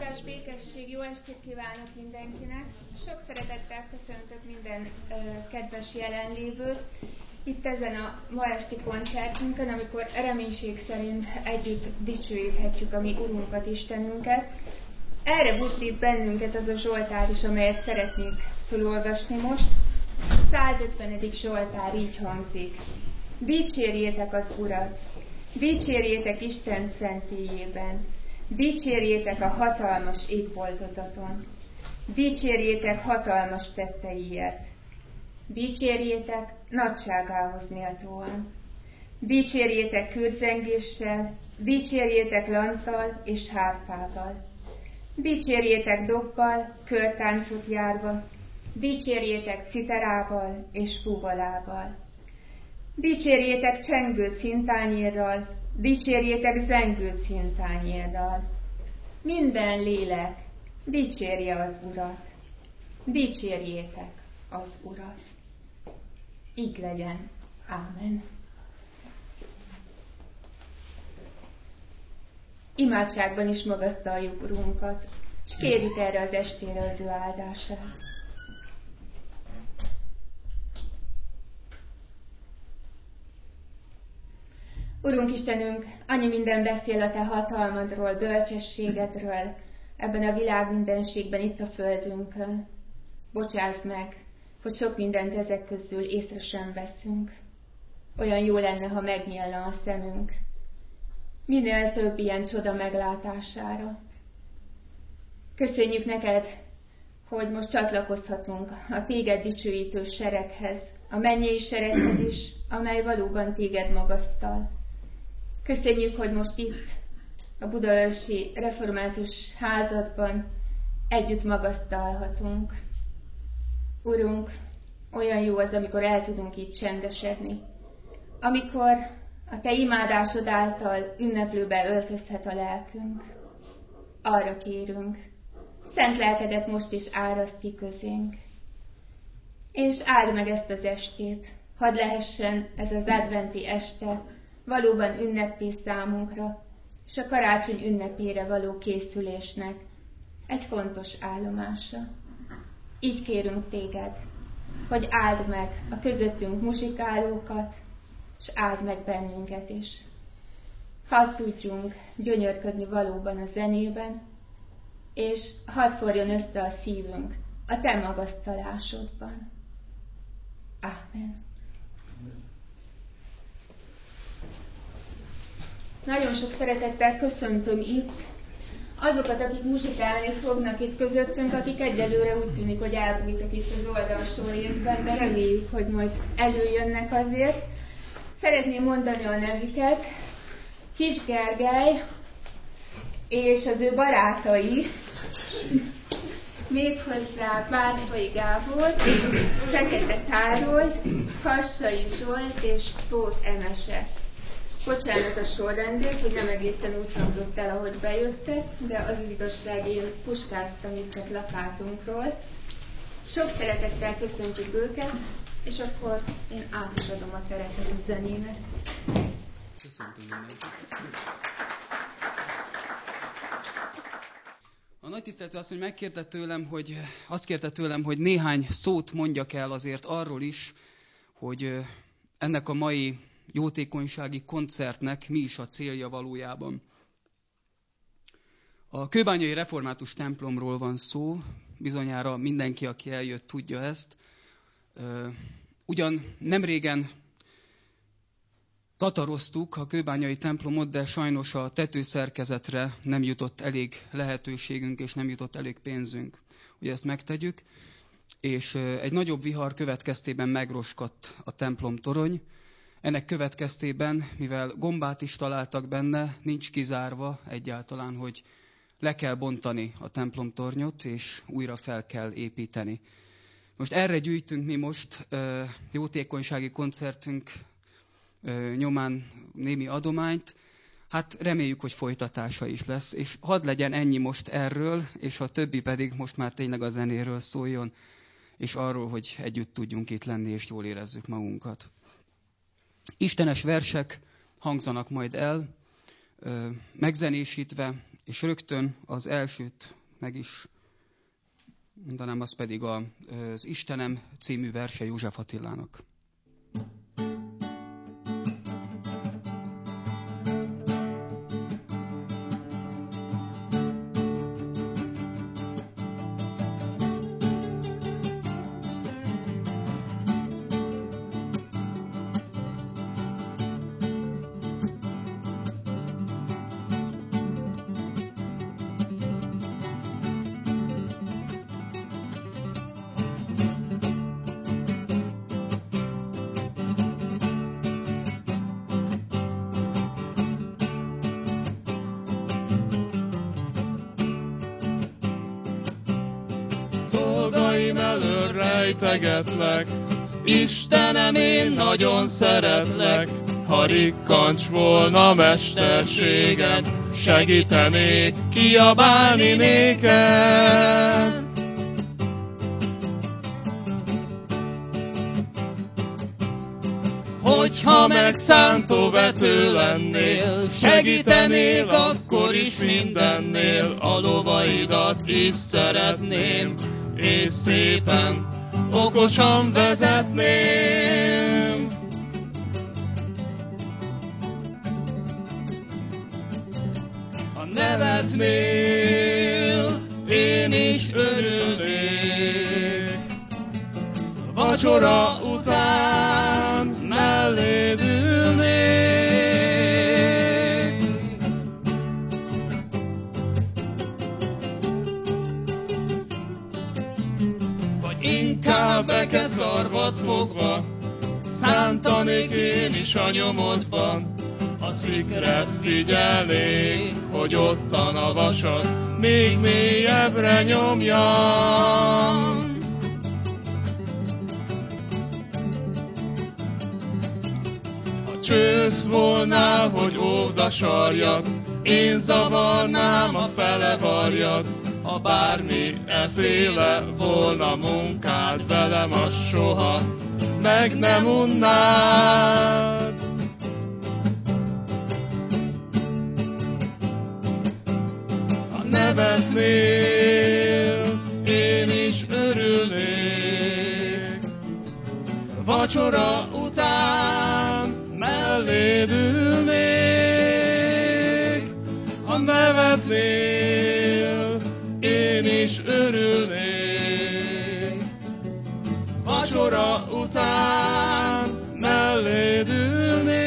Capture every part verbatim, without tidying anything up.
Áldás, békesség, jó estét kívánok mindenkinek! Sok szeretettel köszöntök minden uh, kedves jelenlévőt itt ezen a ma esti koncertünkön, amikor reménység szerint együtt dicsőíthetjük a mi Urunkat, Istenünket. Erre buzdít bennünket az a Zsoltár is, amelyet szeretnék felolvasni most. százötvenedik Zsoltár így hangzik. Dicsérjétek az Urat! Dicsérjétek Isten szentélyében! Dicsérjétek a hatalmas égboltozaton! Dicsérjétek hatalmas tetteiért! Dicsérjétek nagyságához méltóan! Dicsérjétek kürdzengéssel, dicsérjétek lanttal és hárfával! Dicsérjétek dobbal, körtáncot járva, dicsérjétek citerával és fuvolával! Dicsérjétek csengő cintányérral, dicsérjétek zengő cintányérral! Minden lélek, dicsérje az Urat! Dicsérjétek az Urat! Így legyen. Ámen. Imádságban is magasztaljuk Urunkat, és kérjük erre az estére az ő áldását. Urunk Istenünk, annyi minden beszél a Te hatalmadról, bölcsességedről, ebben a világ mindenségben, itt a földünkön. Bocsásd meg, hogy sok mindent ezek közül észre sem veszünk. Olyan jó lenne, ha megnyílna a szemünk. Minél több ilyen csoda meglátására. Köszönjük neked, hogy most csatlakozhatunk a téged dicsőítő sereghez, a mennyei sereghez is, amely valóban téged magasztal. Köszönjük, hogy most itt, a budaörsi református házadban együtt magasztalhatunk. Urunk, olyan jó az, amikor el tudunk így csendesedni. Amikor a Te imádásod által ünneplőbe öltözhet a lelkünk. Arra kérünk, szent lelkedet most is áraszt ki közénk. És áld meg ezt az estét, hadd lehessen ez az adventi este valóban ünnepé számunkra, és a karácsony ünnepére való készülésnek egy fontos állomása. Így kérünk téged, hogy áld meg a közöttünk muzsikálókat, és áld meg bennünket is. Hadd tudjunk gyönyörködni valóban a zenében, és hadd forjon össze a szívünk a Te magasztalásodban. Ámen. Nagyon sok szeretettel köszöntöm itt azokat, akik muzsikálni fognak itt közöttünk, akik egyelőre úgy tűnik, hogy elbújtak itt az oldalsó részben, de reméljük, hogy majd előjönnek azért. Szeretném mondani a nevüket. Kis Gergely és az ő barátai, méghozzá Bácskai Gábor, Fekete Károly, Kassai Zsolt és Tóth Emese. Bocsánat a sorrendért, hogy nem egészen úgy hangzott el, ahogy bejöttek, de az az igazság, én puskáztam itt a plakátunkról. Sok szeretettel köszöntjük őket, és akkor én át is adom a teret a zenének. Köszöntöm mindenkit. A nagy tiszteletű asszony megkérte tőlem, hogy azt kérte tőlem, hogy néhány szót mondjak el azért arról is, hogy ennek a mai jótékonysági koncertnek mi is a célja valójában. A kőbányai református templomról van szó, bizonyára mindenki, aki eljött, tudja ezt. Ugyan nemrégen tataroztuk a kőbányai templomot, de sajnos a tetőszerkezetre nem jutott elég lehetőségünk, és nem jutott elég pénzünk, hogy ezt megtegyük. És egy nagyobb vihar következtében megroskadt a templom torony. Ennek következtében, mivel gombát is találtak benne, nincs kizárva egyáltalán, hogy le kell bontani a templomtornyot, és újra fel kell építeni. Most erre gyűjtünk mi most jótékonysági koncertünk nyomán némi adományt. Hát reméljük, hogy folytatása is lesz, és hadd legyen ennyi most erről, és a többi pedig most már tényleg a zenéről szóljon, és arról, hogy együtt tudjunk itt lenni, és jól érezzük magunkat. Istenes versek hangzanak majd el, megzenésítve És rögtön az elsőt meg is mondanám, az pedig a, az Istenem című verse József Attilának. Rejtegetlek, Istenem, én nagyon szeretlek, ha rikkancs volna mesterséged, segítenék kiabálni néked. Hogyha megszántó vető lennél, segítenék akkor is mindennél, a lovaidat is szeretném, és szépen, okosan vezetném. Ha nevetnél, én is örülnék, vacsora után melléd ülnék. Vagy inkább bekeszarvat fogva szántanék én is a nyomodban, a szikre figyelnék, hogy ottan a vasat még mélyebbre nyomjam. Csősz volnál, hogy óvd a sarjat, én zavarnám a fele varjat, ha bármi eféle volna munkád velem, az soha meg nem unnád. Ha nevetnél, én is örülnék, vacsora után melléd ülnék. Ha nevetnél, én is örülnék, vacsora után melléd ülnék.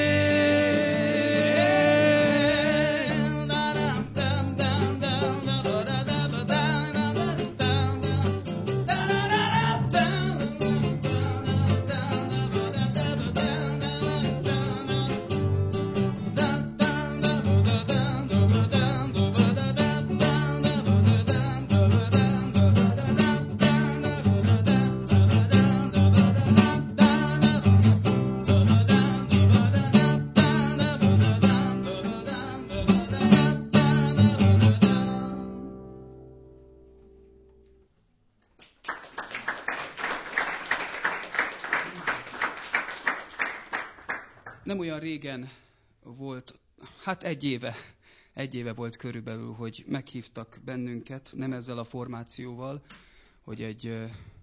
Nem olyan régen volt, hát egy éve, egy éve volt körülbelül, hogy meghívtak bennünket, nem ezzel a formációval, hogy egy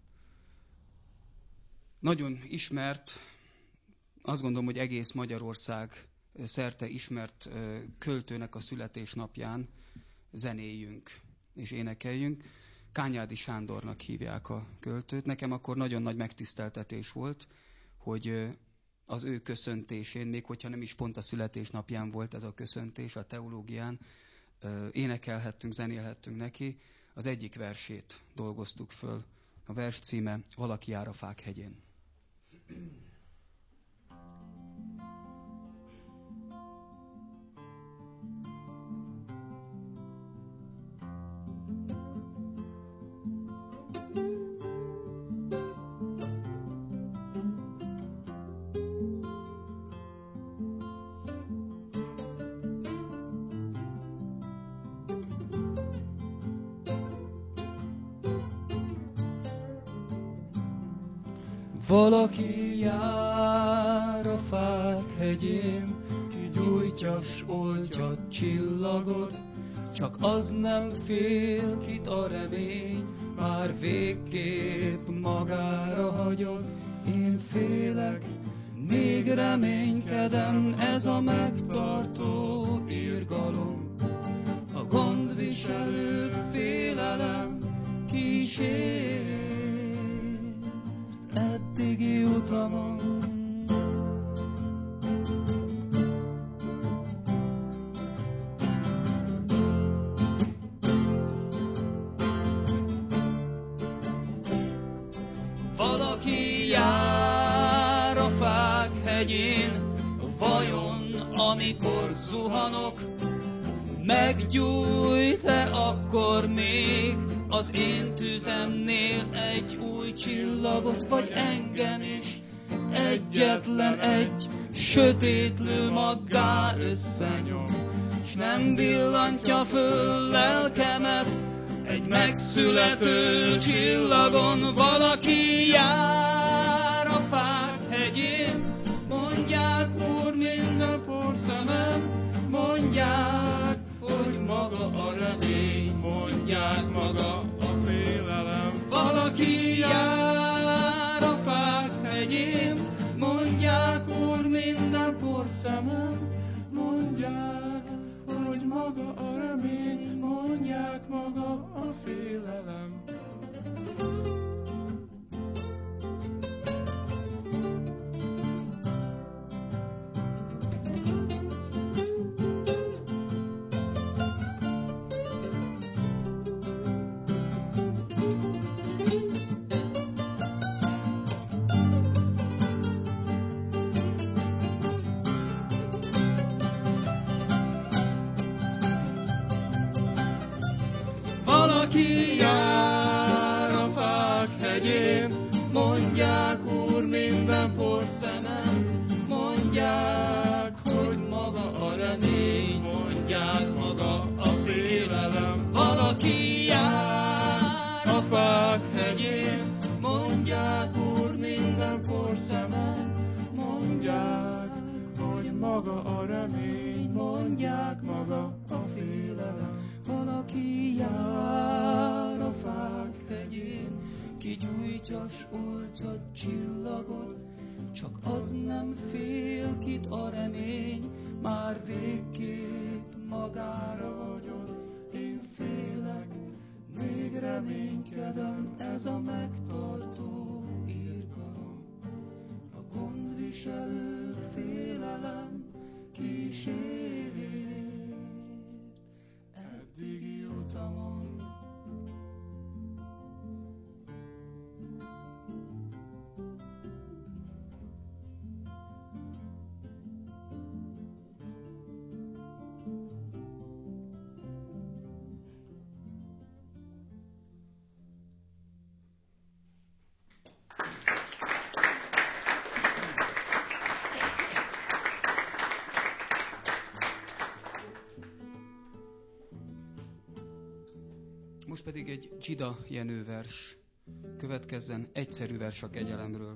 nagyon ismert, azt gondolom, hogy egész Magyarország szerte ismert költőnek a születésnapján zenéljünk és énekeljünk. Kányádi Sándornak hívják a költőt. Nekem akkor nagyon nagy megtiszteltetés volt, hogy az ő köszöntésén, még hogyha nem is pont a születésnapján volt ez a köszöntés a teológián, énekelhettünk, zenélhettünk neki. Az egyik versét dolgoztuk föl. A vers címe Valaki jár a fák hegyén. Valaki jár a fák hegyén, ki gyújtja s oltja csillagot, csak az nem fél kit a remény, már végképp magára hagyott. Én félek, még reménykedem, ez a megtartó irgalom. A gondviselő félelem kísért eddigi utamon. Valaki jár a fák hegyén, vajon amikor zuhanok, meggyújt-e akkor még az én tüzemnél egy új csillagot, vagy engem is egyetlen egy sötétlő maggá összenyom, s nem villantja föl lelkemet egy megszülető csillagon. Valaki jár a fák hegyén, mondják, Úr, minden porszemem, mondják, hogy maga a remény, mondják, maga a félelem. Valaki jár a fák hegyén, mondják, Úr, minden porszemem, mondják, hogy maga a remény, mondják, maga a félelem. Valaki jár a fák hegyén, mondják, Úr, minden porszemen, mondják, hogy maga a remény, mondják, maga a félelem. Valaki jár a fák hegyén, mondják, Úr, minden porszemen, mondják, hogy maga a remény, mondják, maga a félelem. Valaki jár a fák hegyén, kigyújtja s oltja csillagot, csak az nem fél kit a remény, már végképp magára hagyott. Én félek, még reménykedem, ez a megtartó irgalom. A gondviselő félelem kísért eddigi utamon. Most pedig egy Dzsida Jenő vers. Következzen egyszerű vers a kegyelemről.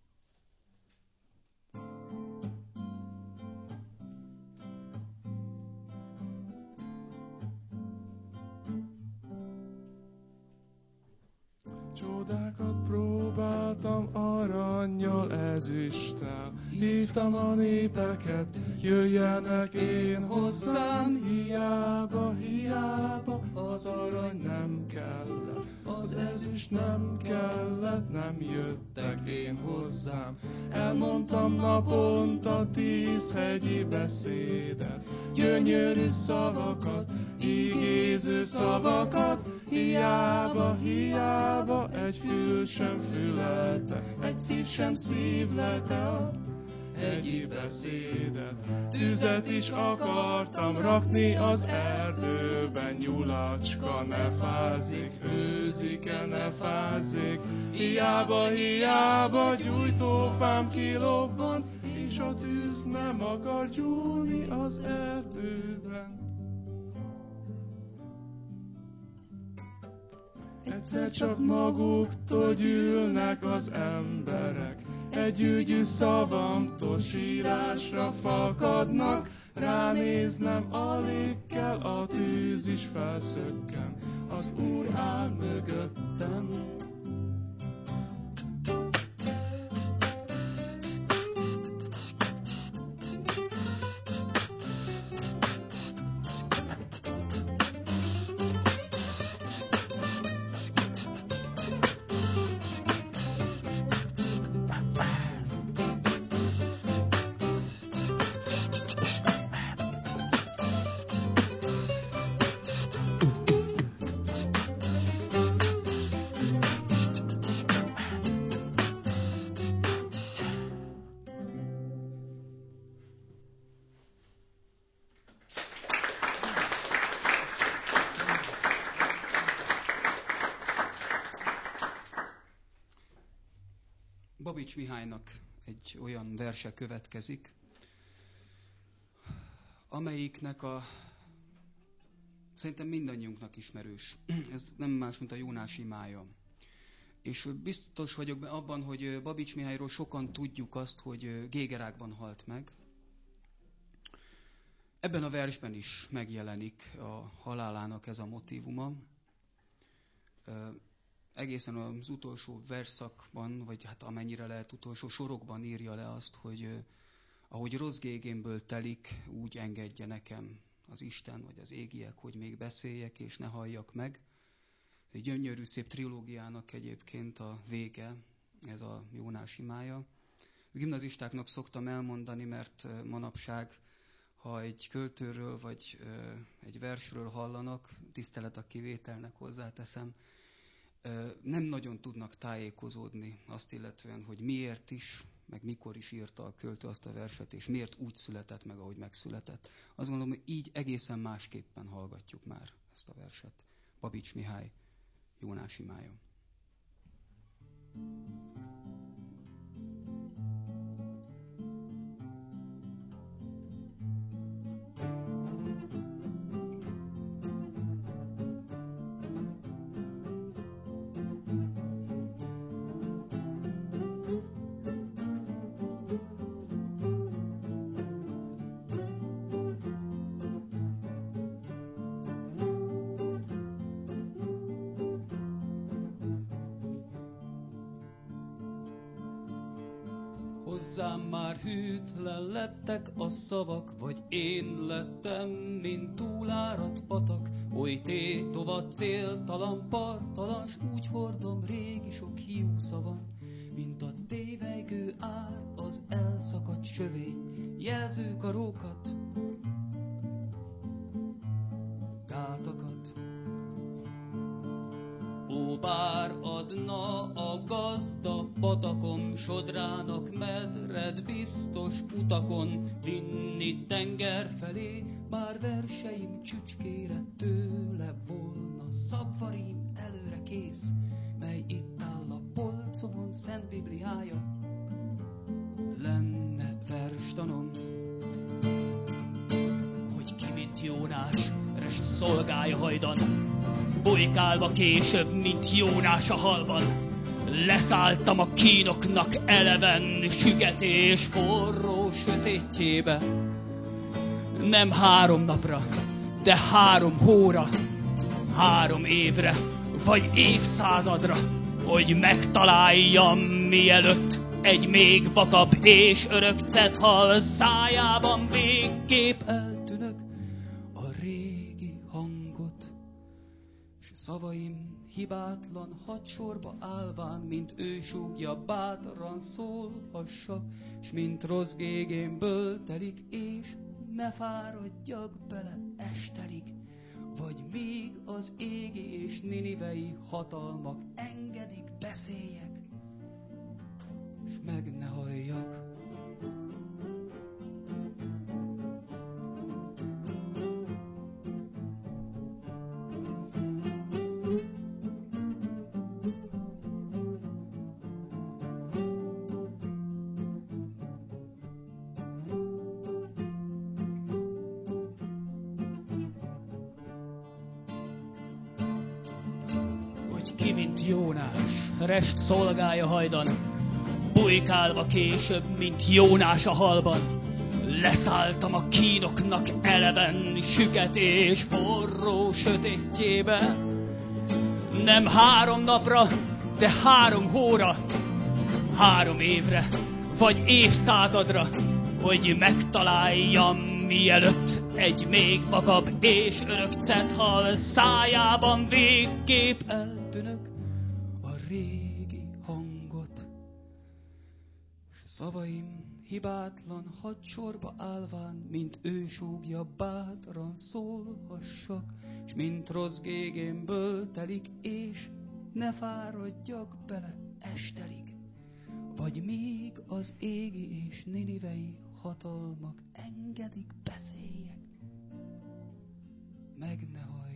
Csodákat próbáltam arannyal, ezüsttel, hívtam a népeket, jöjjenek én hozzám, hiába, hiába, az arany nem kellett, az ezüst nem kellett, nem jöttek én hozzám. Elmondtam naponta tíz hegyi beszédet, gyönyörű szavakat, ígéző szavakat, hiába, hiába, egy fül sem fülelte, egy szív sem szívlelte a hegyi beszédet. Tüzet is akartam rakni az erdőben, nyulacska ne fázik, hőzike ne fázik. Hiába, hiába, gyújtófám kilobban, és a tűz nem akar gyúlni az erdőben. Egyszer csak maguktól gyűlnek az emberek, egy ügyű szavamtól sírásra fakadnak, ránéznem, alig kell, a tűz is felszökken, az Úr áll mögöttem. Babics Mihálynak egy olyan verse következik, amelyiknek a szerintem mindannyiunknak ismerős. Ez nem más, mint a Jónás imája. És biztos vagyok abban, hogy Babics Mihályról sokan tudjuk azt, hogy Gégerákban halt meg. Ebben a versben is megjelenik a halálának ez a motívuma. Egészen az utolsó versszakban, vagy hát amennyire lehet utolsó sorokban írja le azt, hogy ahogy rossz gégémből telik, úgy engedje nekem az Isten, vagy az égiek, hogy még beszéljek, és ne halljak meg. Egy gyönyörű szép trilógiának egyébként a vége, ez a Jónás imája. A gimnazistáknak szoktam elmondani, mert manapság, ha egy költőről, vagy egy versről hallanak, tisztelet a kivételnek hozzáteszem, nem nagyon tudnak tájékozódni azt illetően, hogy miért is, meg mikor is írta a költő azt a verset, és miért úgy született meg, ahogy megszületett. Azt gondolom, hogy így egészen másképpen hallgatjuk már ezt a verset. Babics Mihály, Jónás imája. Hozzám már hűtlen lettek a szavak, vagy én lettem, mint túláradt patak. Oly tétova, céltalan, partalan, s úgy hordom régi sok hiú szavam, mint a tévejgő ár, az elszakadt sövény, jelzőkarókat, gátakat. Ó, bár adna a gazda patakom sodrának medred biztos utakon, vinni tenger felé, bár verseim csücskére tőle volna, szabvarim előre kész, mely itt áll a polcomon, Szent Bibliája, lenne verstanom. Hogy ki, mint Jónás, rest szolgálja hajdan, bolykálva később, mint Jónás a halban, leszálltam a kínoknak eleven süketés forró sötétjébe. Nem három napra, de három hóra, három évre, vagy évszázadra, hogy megtaláljam, mielőtt egy még vakabb és örök cethal szájában végképp eltűnök a régi hangot, s szavaim hibátlan hadsorba állván, mint ősúgja bátran szólhassak, s mint rossz gégémből telik, és ne fáradjak bele estelig, vagy még az égi és ninivei hatalmak engedik, beszéljek, s meg ne halljak. Jónás, rest szolgálja hajdan, bujkálva később, mint Jónás a halban, Leszálltam a kínoknak eleven süket és forró sötétjébe. Nem három napra, de három hóra, három évre, vagy évszázadra, hogy megtaláljam, mielőtt egy még vakabb és örök cethal szájában végképp eltűnök a régi hangot. S szavaim hibátlan hadsorba állván, mint ő súgja bátran szólhassak, s mint rossz gégémből telik, és ne fáradjak bele estelig, vagy még az égi és ninivei hatalmak engedik beszéljek, meg ne halljak.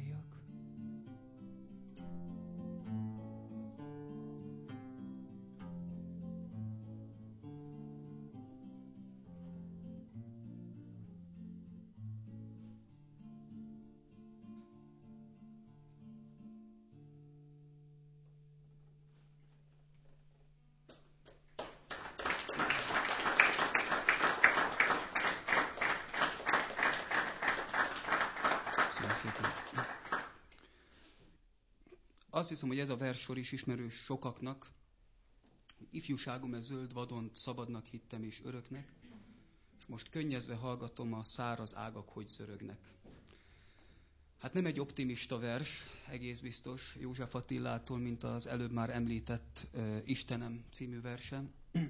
Azt hiszem, hogy ez a verssor is ismerős sokaknak. Ifjúságom e zöld vadont szabadnak hittem és öröknek, és most könnyezve hallgatom a száraz ágak, hogy zörögnek. Hát nem egy optimista vers, egész biztos, József Attilától, mint az előbb már említett uh, Istenem című verse.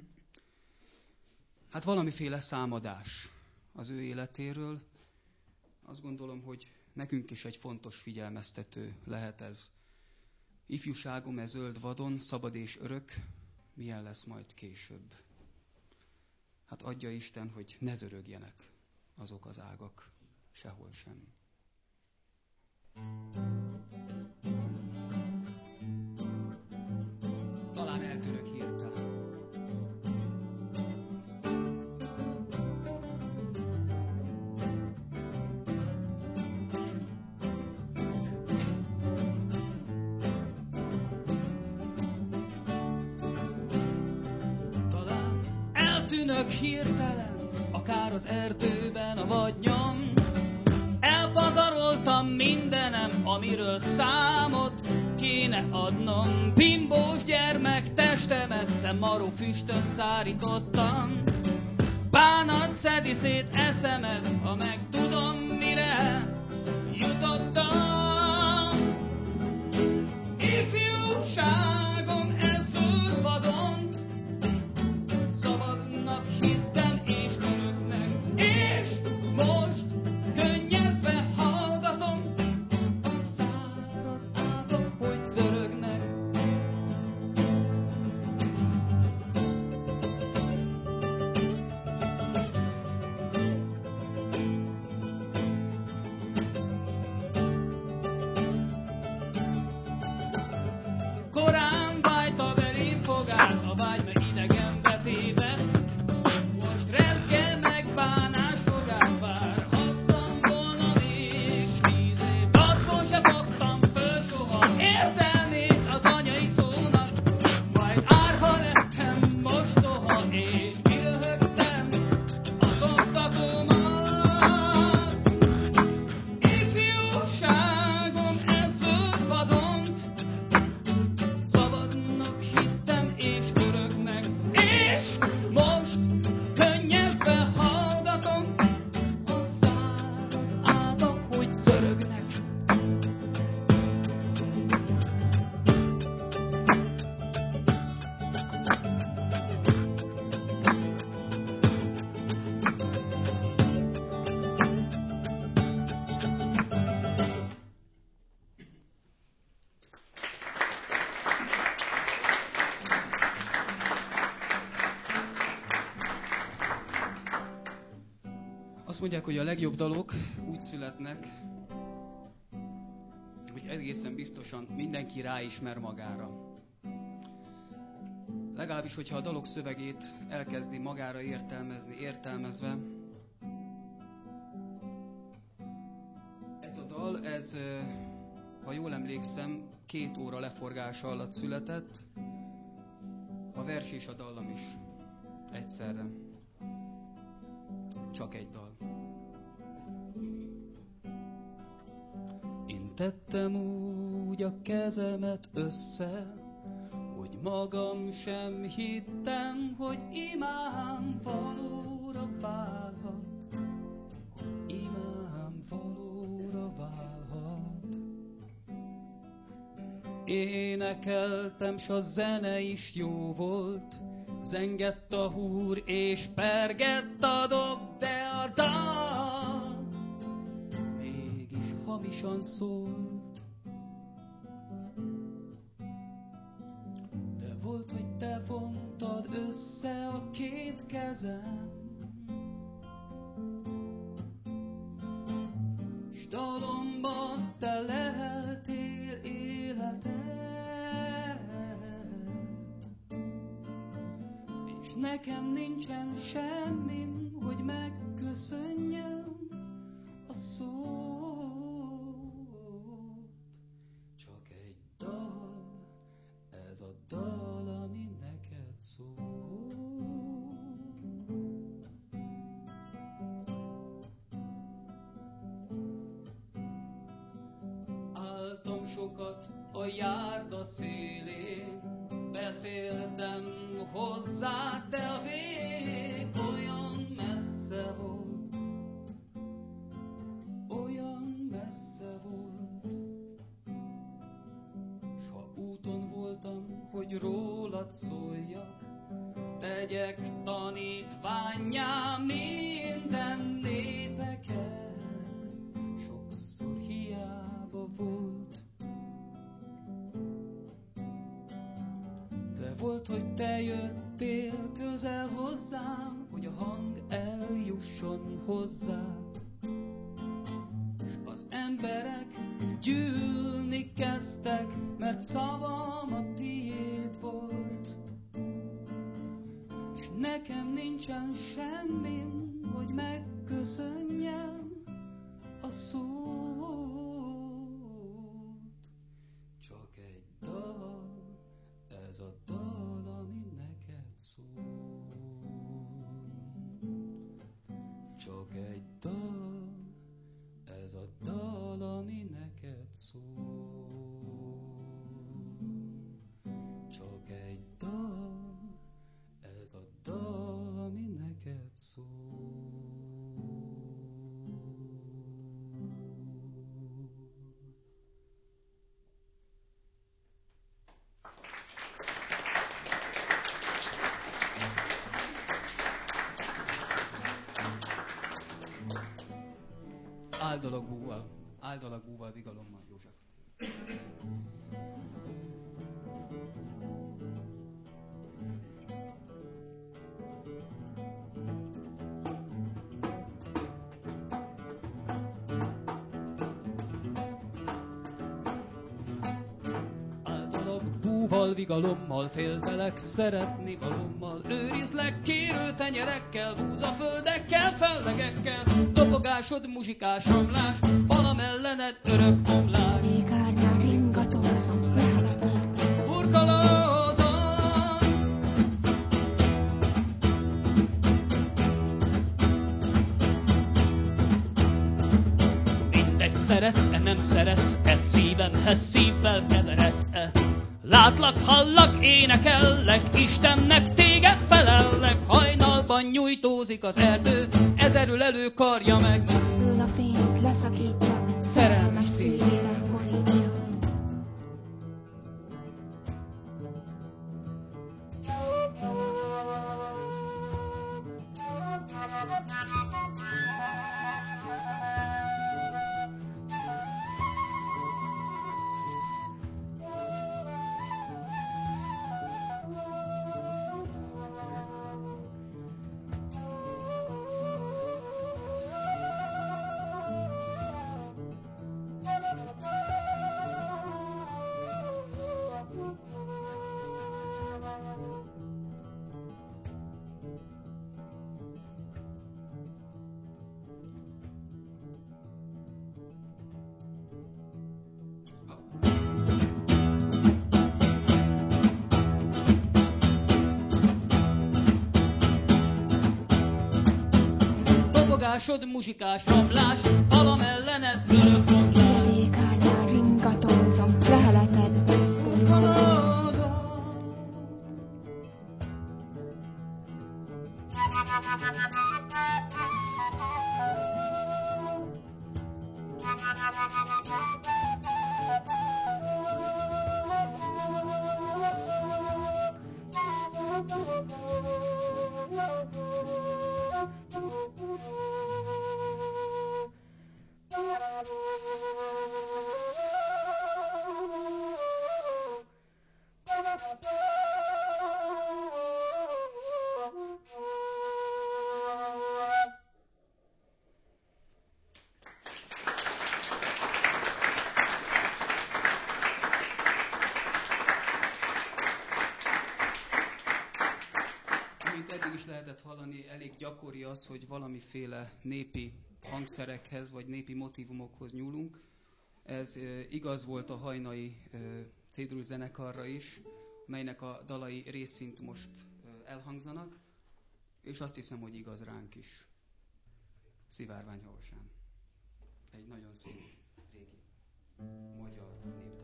Hát valamiféle számadás az ő életéről. Azt gondolom, hogy nekünk is egy fontos figyelmeztető lehet ez. Ifjúságom e zöld vadon, szabad és örök, milyen lesz majd később. Hát adja Isten, hogy ne zörögjenek azok az ágak, sehol sem. Talán eltűnök hirtelen. Hirtelen, akár az erdőben a vadnyom, elpazaroltam mindenem, amiről számot kéne adnom. Bimbós gyermek testemet szemmaró füstön szárítottam, bánat szedi szét eszemet, ha meg tudom, mire jutottam. Ifjúságom ez zöld vadont, szabadnak hittem és öröknek, és most könnyezve hallgatom a száraz ágak, hogy zörögnek. Korán vájta belém fogát, a vágy meg idegenbe tévedt. Most rezgel meg bánás fogát, várhattam volna még tíz év. Dacból se fogtam föl soha értelmét az anyai szónak, majd árva lettem mostoha, és kiröhögtem az oktatómat. Ifjúságom ez zöld vadont, szabadnak hittem és öröknek, és most könnyezve hallgatom a száraz ágak, hogy zörögnek. Azt mondják, hogy a legjobb dalok úgy születnek, hogy egészen biztosan mindenki ráismer magára. Legalábbis, hogyha a dalok szövegét elkezdi magára értelmezni, értelmezve. Ez a dal, ez, ha jól emlékszem, két óra leforgása alatt született, a vers és a dallam is egyszerre. csak egy dal. Én tettem úgy a kezemet össze, hogy magam sem hittem, hogy imám valóra válhat, hogy imám valóra válhat. Énekeltem, s a zene is jó volt, zengett a húr és pergett a dob, de a dal mégis hamisan szólt. De volt, hogy te fontad össze a két kezem, s dalomban te leheltél életed. Nekem nincsen semmim, hogy megköszönjem a szót. Csak egy dal, ez a dal, ami neked szól. Álltam sokat a járda szélén, beszéltem hozzá, de az ég olyan messze volt, olyan messze volt. S ha úton voltam, hogy rólad szóljak, tegyek tanítvánnyá minden népeket, sokszor hiába volt. Volt, hogy te jöttél közel hozzám, hogy a hang eljusson hozzád. S az emberek gyűlni kezdtek, mert szavam a tiéd volt. S nekem nincsen semmim, hogy megköszönjem a szót. Csak egy dal, ez a dal, ami neked szól. Csak egy dal, ez a dal, ami neked szól. Csak egy dal, ez a dal, ami neked szól. Áldalak búval, áldalak búval, vigalommal, József. Áldalak búval, vigalommal, féltelek szeretni valommal, őrizlek kérő tenyerekkel, búzaföldekkel, fellegekkel, dobogásod, muzsikás romlás, falam ellened örök bomlás. Légárnyán ringatózom, lehel a vízbe. Burkolózom. Mindegy, szeretsz-e, nem szeretsz-e, szívemhez szívvel keveredsz-e. Látlak, hallak, énekellek, Istennek téged felellek, hajnalban nyújtózik az erdő, ezerül elő karja meg. Ül a fényt leszakítja, szerelmes szívére borítja. Írásod muzsikás rablás, falam ellened görög rablás. Ledékárnál ringatózom, leheletedbe burkolózom. Elég gyakori az, hogy valamiféle népi hangszerekhez vagy népi motívumokhoz nyúlunk. Ez e, igaz volt a hajnai e, cédrus zenekarra is, melynek a dalai részint most e, elhangzanak, és azt hiszem, hogy igaz ránk is. Szivárvány Havasán. Egy nagyon szép régi magyar népdal.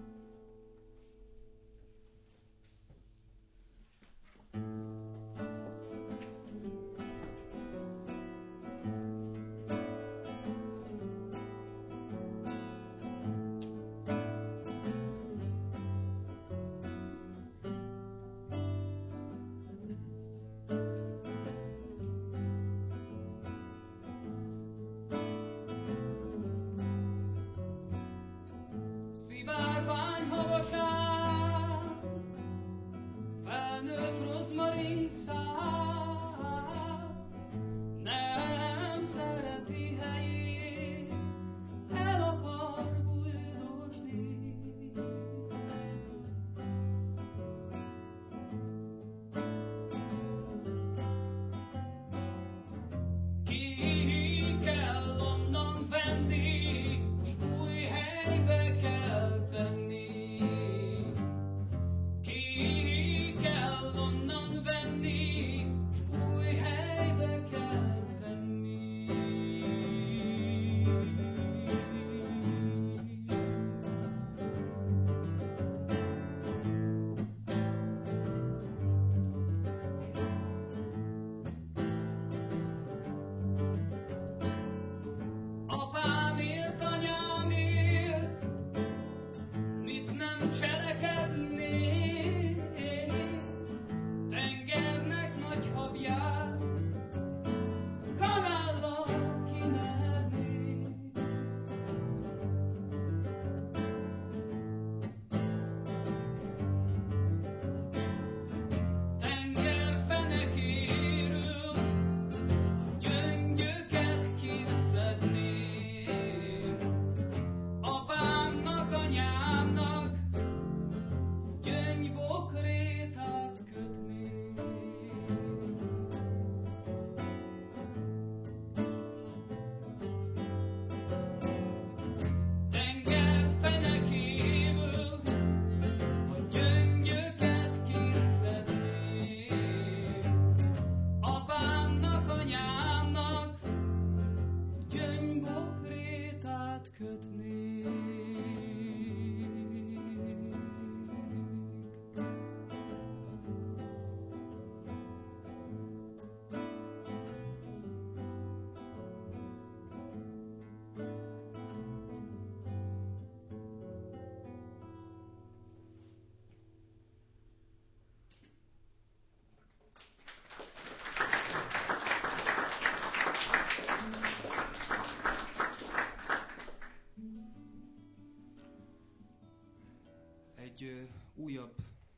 Egy újabb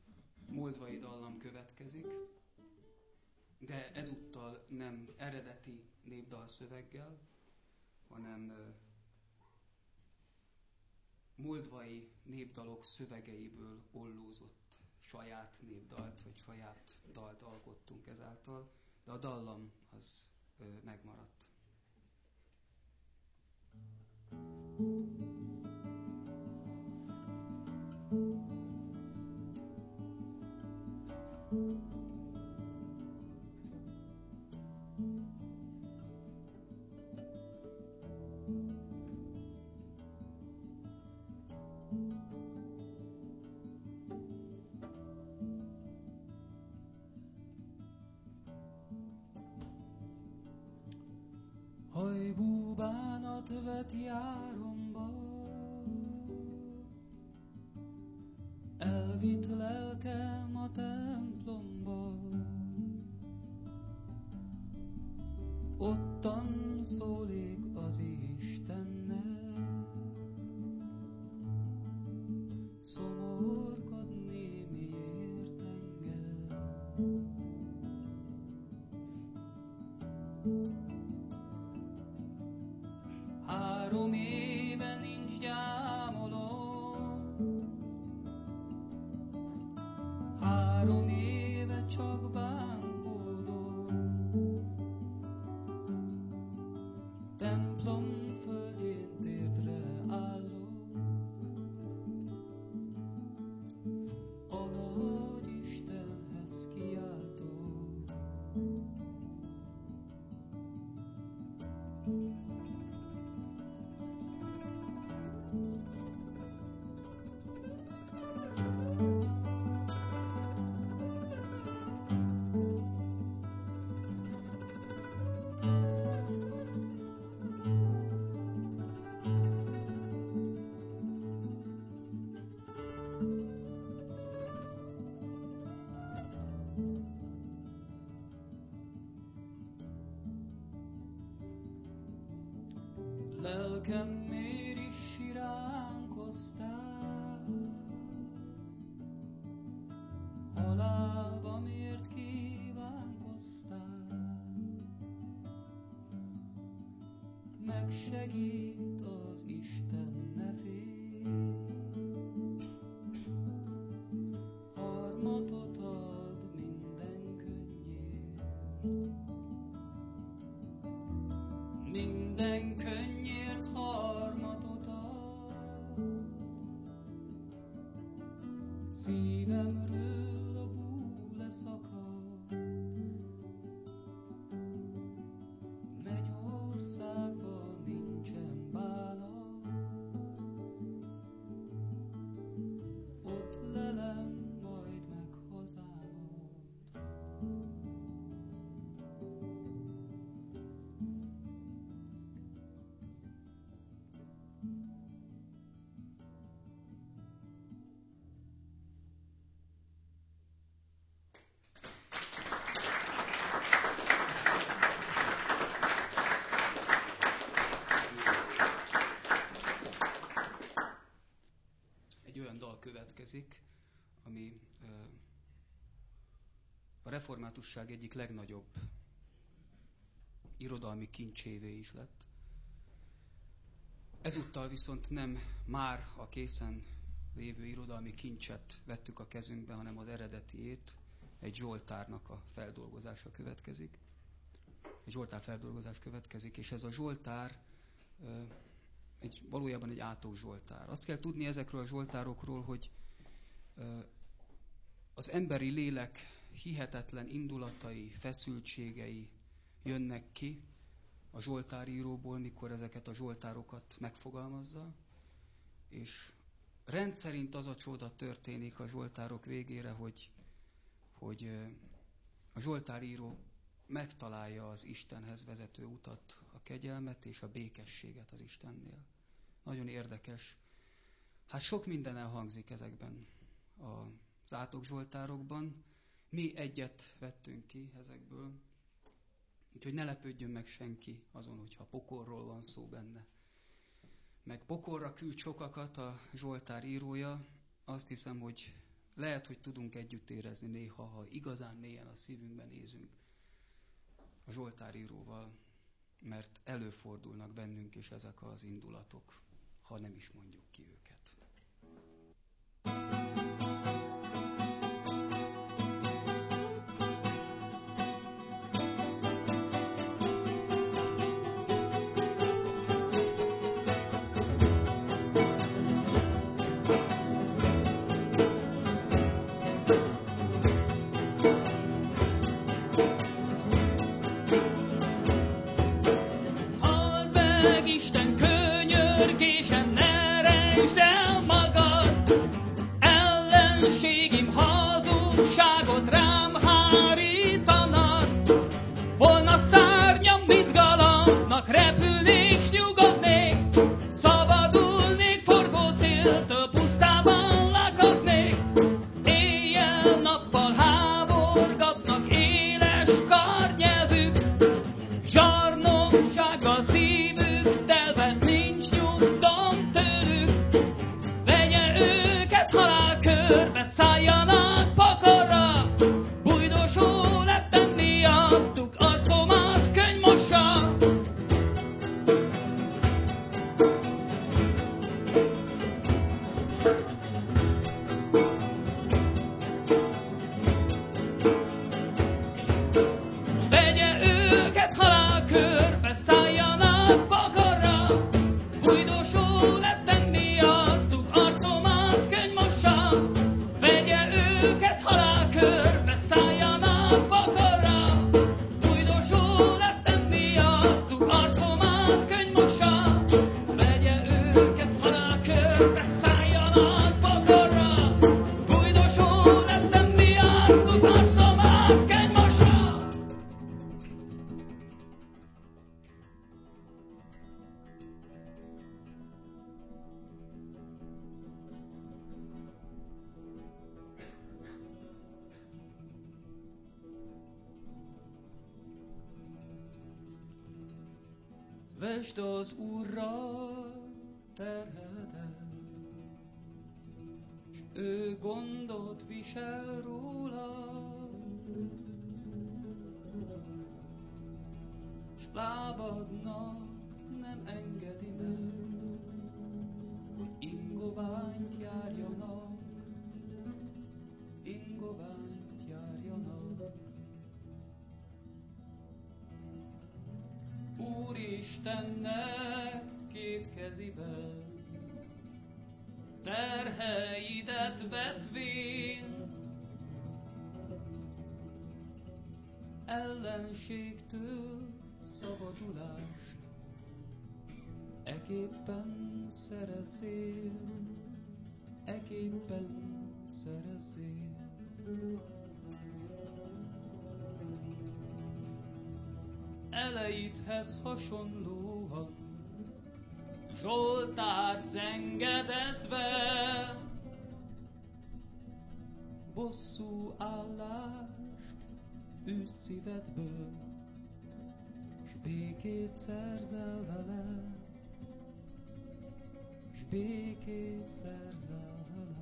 moldvai dallam következik, de ezúttal nem eredeti népdal szöveggel, hanem moldvai népdalok szövegeiből ollózott saját népdalt, vagy saját dalt alkottunk ezáltal, de a dallam az megmaradt. káromba, elvitt lelkem a templomba, ottan szólik az Istennek, szomorkodni miért engem. Három éve nincs gyámolom, három éve csak bánkodom, templom földjén térdre állok, a nagy Istenhez kiáltok. Lelkem miért is siránkoztál, halálba miért kívánkoztál, megsegít az Isten, ne félj, harmatot ad minden könnyért, minden könnyért harmatot ad, szívemről a búl leszakad, mennyországban nincsen bánat, ott lelem majd meg hazámat. Egy olyan dal következik, ami a reformátusság egyik legnagyobb irodalmi kincsévé is lett. Ezúttal viszont nem már a készen lévő irodalmi kincset vettük a kezünkbe, hanem az eredetiét, egy Zsoltárnak a feldolgozása következik. Egy Zsoltár feldolgozás következik, és ez a Zsoltár egy, valójában egy átok Zsoltár. Azt kell tudni ezekről a Zsoltárokról, hogy az emberi lélek hihetetlen indulatai, feszültségei jönnek ki a zsoltáríróból, mikor ezeket a zsoltárokat megfogalmazza, és rendszerint az a csoda történik a zsoltárok végére, hogy, hogy a zsoltáríró megtalálja az Istenhez vezető utat, a kegyelmet és a békességet az Istennél. Nagyon érdekes. Hát sok minden elhangzik ezekben az átok zsoltárokban. Mi egyet vettünk ki ezekből, úgyhogy ne lepődjön meg senki azon, hogyha pokolról van szó benne. Meg pokolra küld sokakat a Zsoltár írója, azt hiszem, hogy lehet, hogy tudunk együtt érezni néha, ha igazán mélyen a szívünkben nézünk a Zsoltár íróval, mert előfordulnak bennünk is ezek az indulatok, ha nem is mondjuk ki őket. Isten könyörgésen ne rejtsd el! Tesd az Úrra terheted, s ő gondot visel rólad, s lábadnak nem engedi meg, hogy ingoványt járjanak, ingoványt járjanak. Úristennek két keziben terheidet vetvén, ellenségtől szabadulást eképpen szerezzél, eképpen szerezzél. Eleidhez hasonlóan Zsoltárt zengedezve, bosszú állást űz szívedből, s békét szerzel vele, s békét szerzel vele.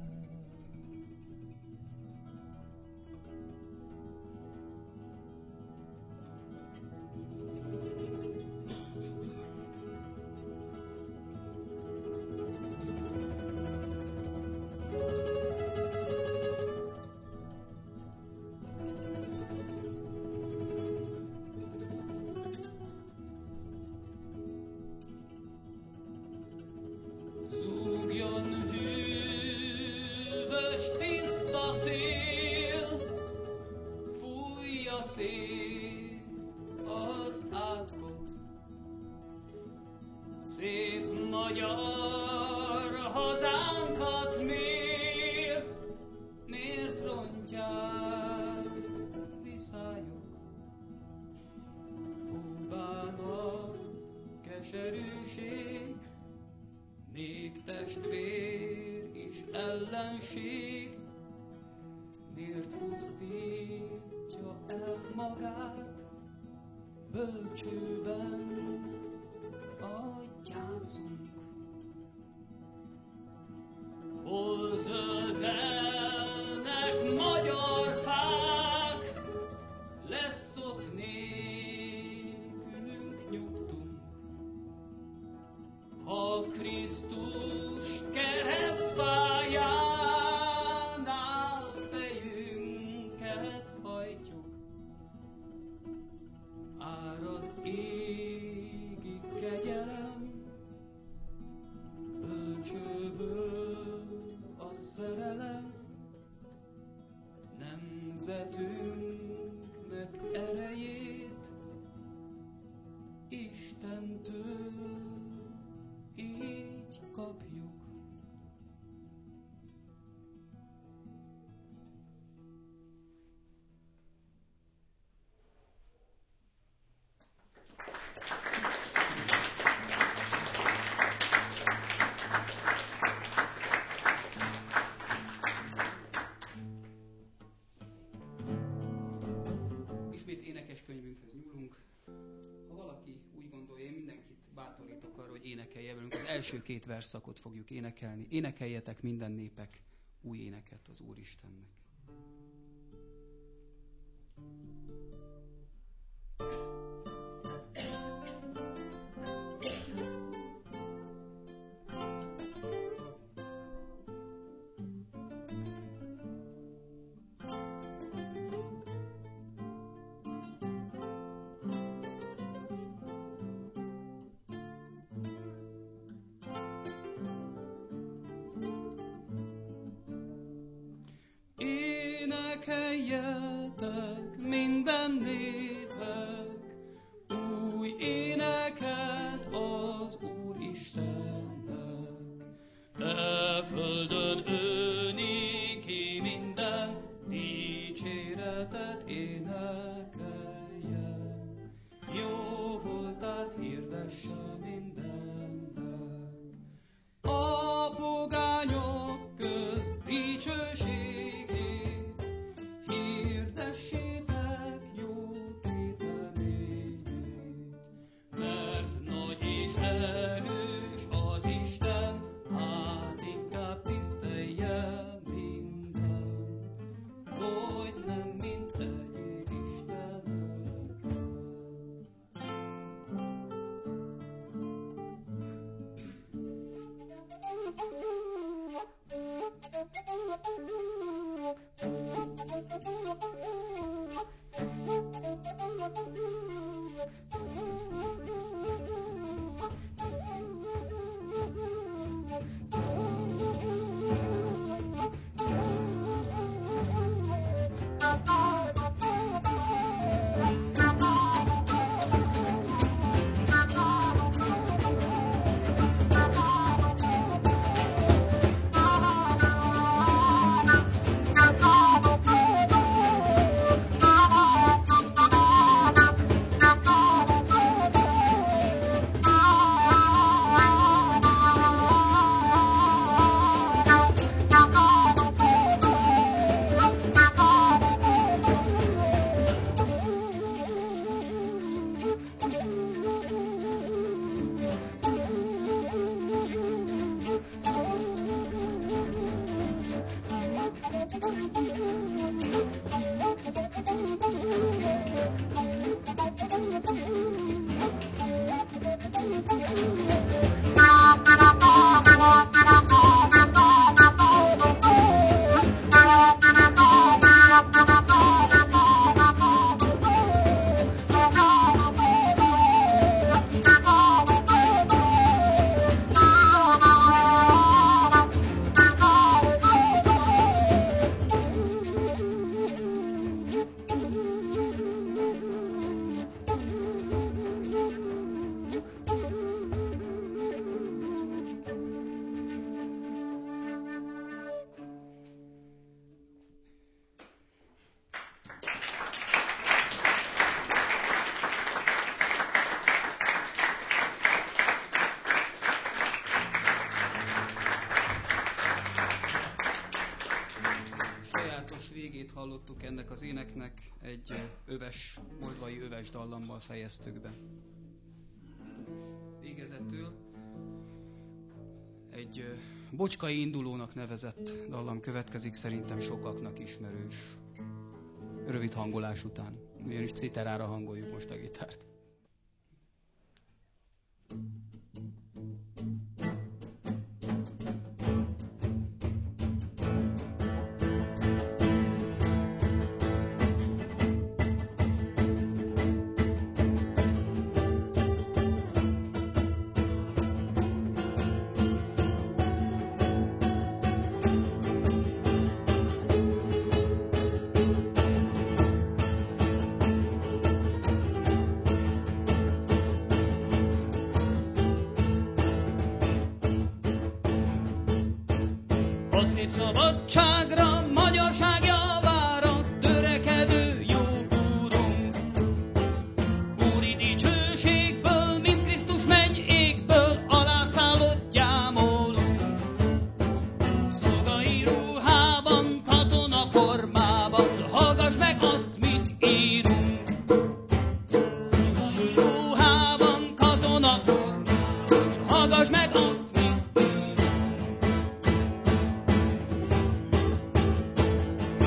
Bölcsőben adjászunk. Hol zöldelnek magyar fák, lesz ott nékünk nyugtunk. Ha Krisztus keresztfájánál fejünket hajtjuk, árad égi kegyelem, bölcsőből a szerelem, nemzetünknek erejét Istentől így kapjuk. Könyvünkhöz nyúlunk. Ha valaki úgy gondolja, én mindenkit bátorítok arra, hogy énekelje velünk. Az első két verszakot fogjuk énekelni. Énekeljetek minden népek új éneket az Úristennek. Énekeljetek minden népek új éneket az Úristennek. E földön ő néki minden dicséretet énekelje, jó voltát hirdesse mindennek. A pogányok közt dicsőségét Hallottuk ennek az éneknek, egy öves, moldvai öves dallammal fejeztük be. Végezetül egy Bocskai indulónak nevezett dallam következik, szerintem sokaknak ismerős. Rövid hangolás után, ugyanis citerára hangoljuk most a gitárt. Szabadságra, magyarság javára törekedő jó úrunk. Úri dicsőségből, mint Krisztus menny égből, alászállott gyámolunk. Szolgai ruhában, katona formában, hallgass meg azt, mit írunk. Szolgai ruhában, katona formában, hallgass meg azt, mit írunk.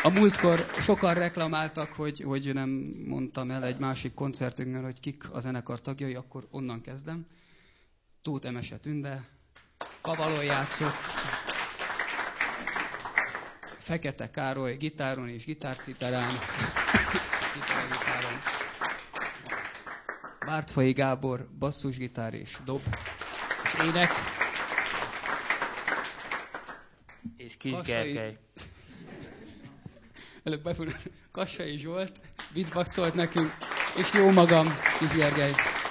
A múltkor sokan reklamáltak, hogy, hogy nem mondtam el egy másik koncertünknél, hogy kik a zenekar tagjai, akkor onnan kezdem. Tóth Emese Tünde, kavalon játszott, Fekete Károly gitáron és gitárciterán, gitáron, Bártfai Gábor basszusgitár és dob, és ének, és Kis Gergely. Előbb befordul, Kassai Zsolt beatboxolt nekünk, és jó magam, Kis Gergely.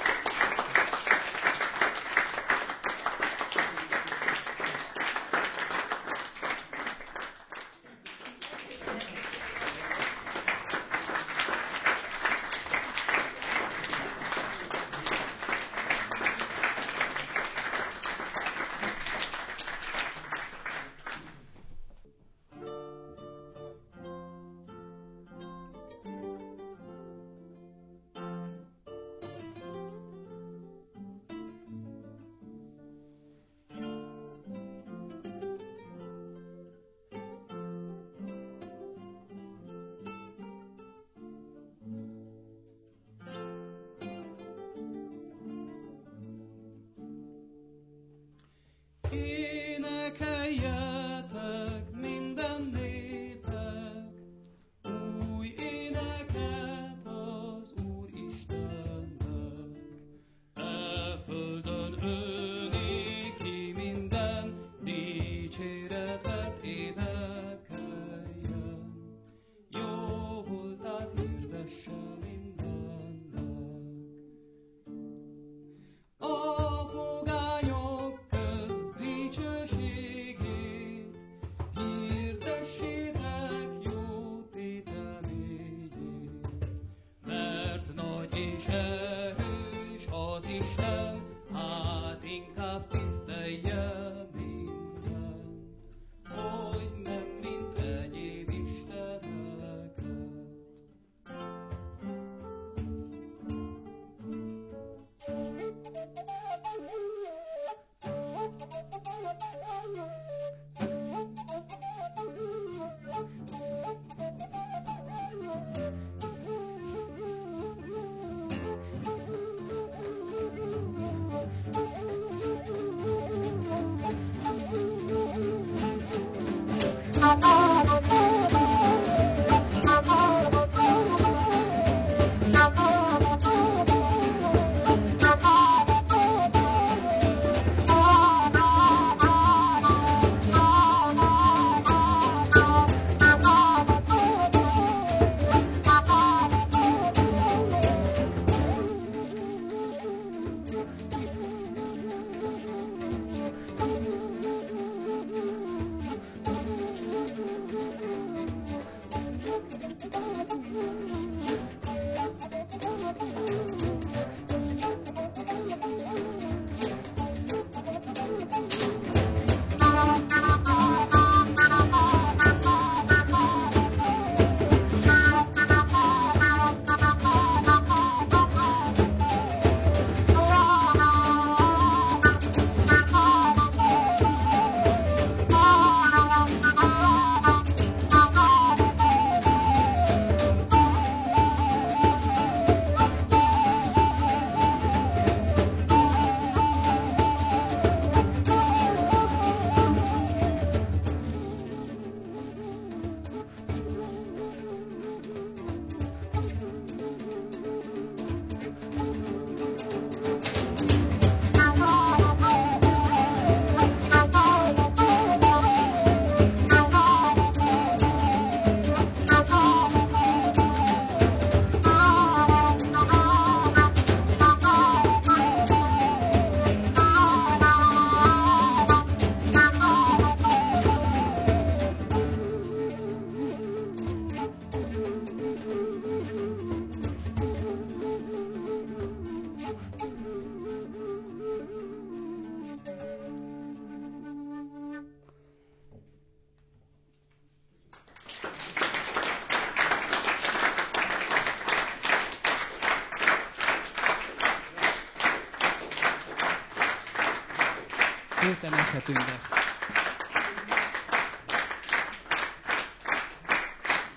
Énekeljetek minden népek, új éneket az Úristennek. E földön ő néki minden dicséretet énekeljen, jó voltát hirdesse mindennek. A pogányok közt dicsőségét hirdessétek jó téteményét, mert nagy és erős az Isten, hát inkább tisztelje minden, hogy nem mint egyéb isteneket. Tóth Emese Tünde.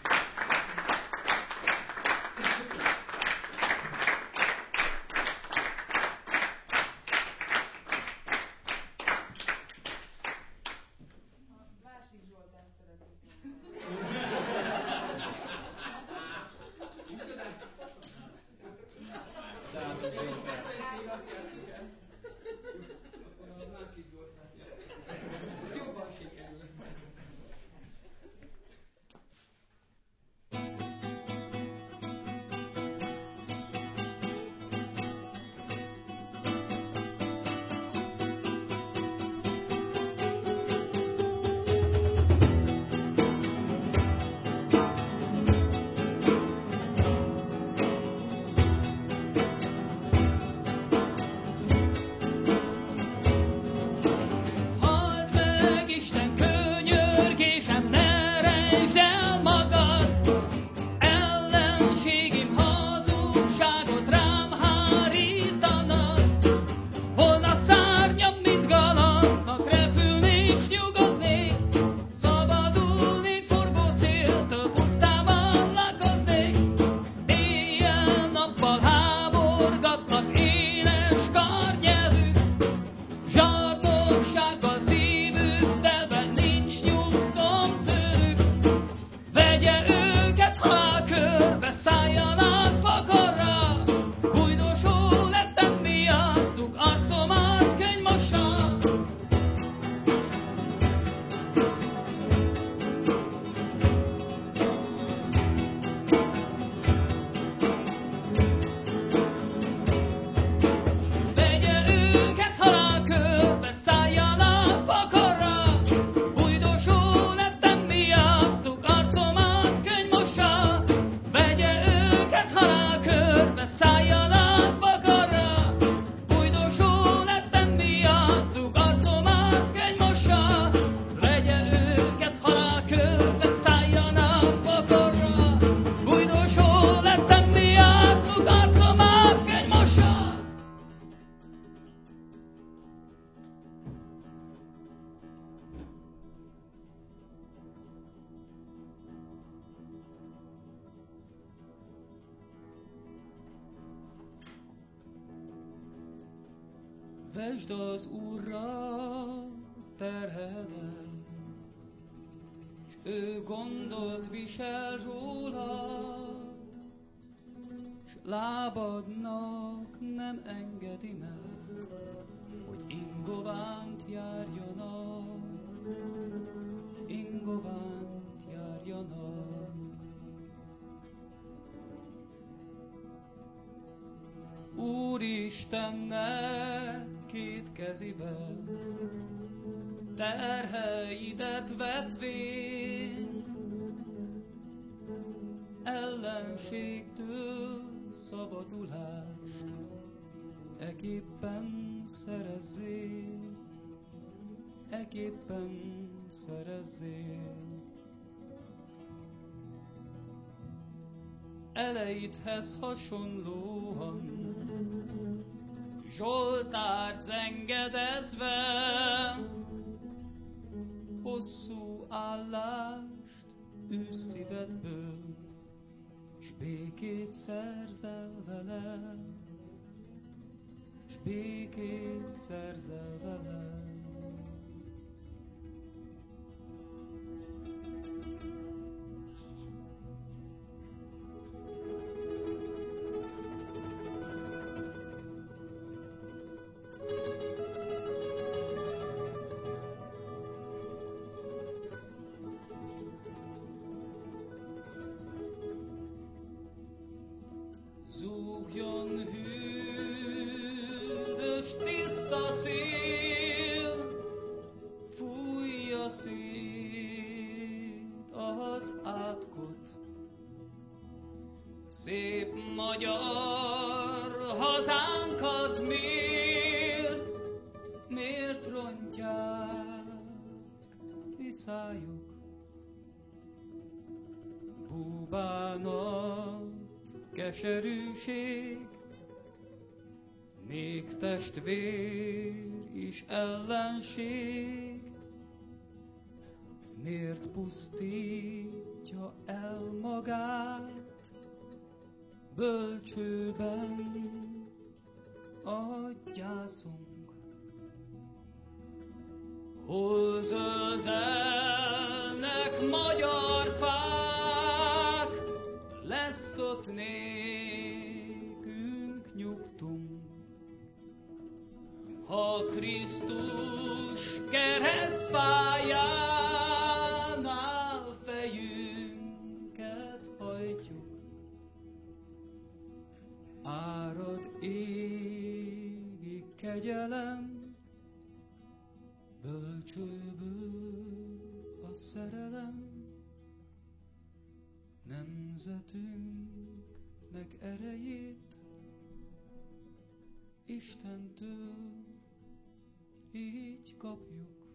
Vesd az Úrra terhedet, s ő gondot visel rólad, s lábadnak nem engedi meg, hogy ingovánt járjanak, ingovánt járjanak. Úristennek két kezibe terheidet vetvén, ellenségtől szabadulást eképpen szerezzél, eképpen szerezzél. Eleidhez hasonlóan Zsoltárt zengedezve, hosszú állást ősz szívedből, s békét szerzel vele, s békét szerzel vele. Zúgjon hűvös, tiszta szél, fújja szét az átkot. Szép magyar hazánkat miért, miért rontják viszályok? Búbánat, keserűség, még testvér is ellenség, miért pusztítja el magát bölcsőben a gyászunk? Hol zöldelnek magyar fák, lesz ott nékünk nyugtunk, ha Krisztus keresztfájánál fejünket hajtjuk. Árad égi kegyelem, bölcsőből a szerelem, nemzetünknek erejét Istentől így kapjuk.